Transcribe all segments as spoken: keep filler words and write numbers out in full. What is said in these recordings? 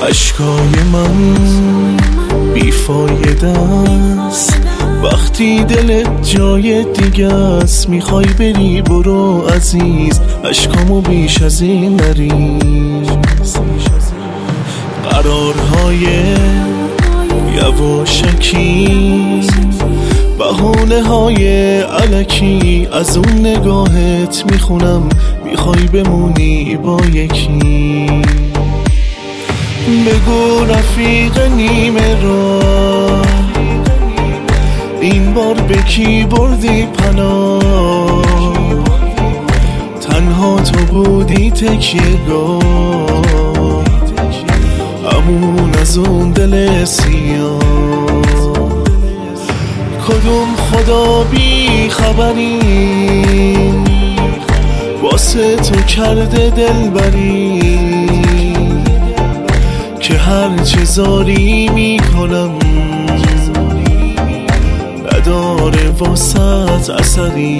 اشکای من بیفایده است وقتی دلت جای دیگه است. میخوای بری برو عزیز، اشکامو بیش از این نریز. قرارهای یواشکی، بهانه های علکی، از اون نگاهت میخونم میخوای بمونی با یکی. بگو رفیق نیمه راه این بار به کی بردی پناه؟ تنها تو بودی تکیه‌گاه، همون از اون دل سیاه. کدوم خدا بی خبری واسه تو کرده دلبری که هر چه زاری میکنم نداره واسط اثری.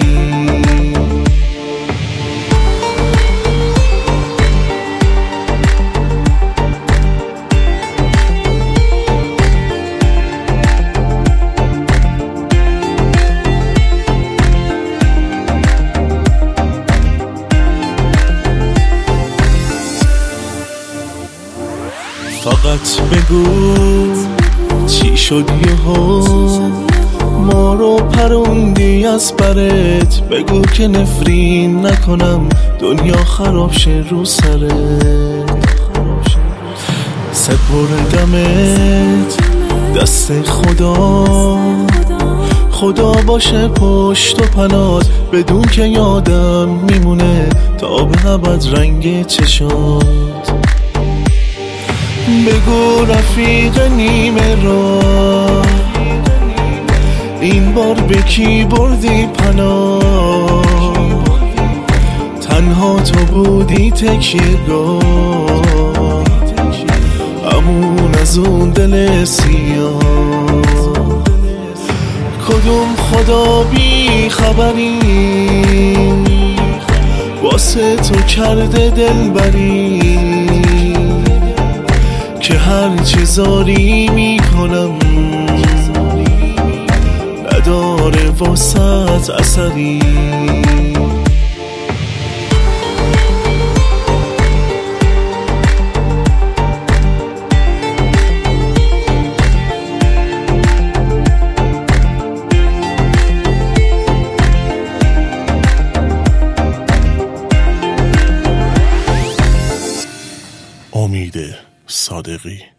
فقط بگو چی شد یهو ما رو پروندی از برت. بگو که نفرین نکنم دنیا خراب شه رو سرت. سپردمت دست خدا، خدا باشه پشت و پنات بدون که یادم میمونه تا به ابد رنگ چشات. بگو رفیق نیمه راه این بار به کی بردی پناه؟ تنها تو بودی تکیه‌گاه، همون از اون دل سیاه. کدوم خدا بی خبری واسه تو کرده دلبری که هر چه زاری میکنم نداره واسط اثری. امید صادقی.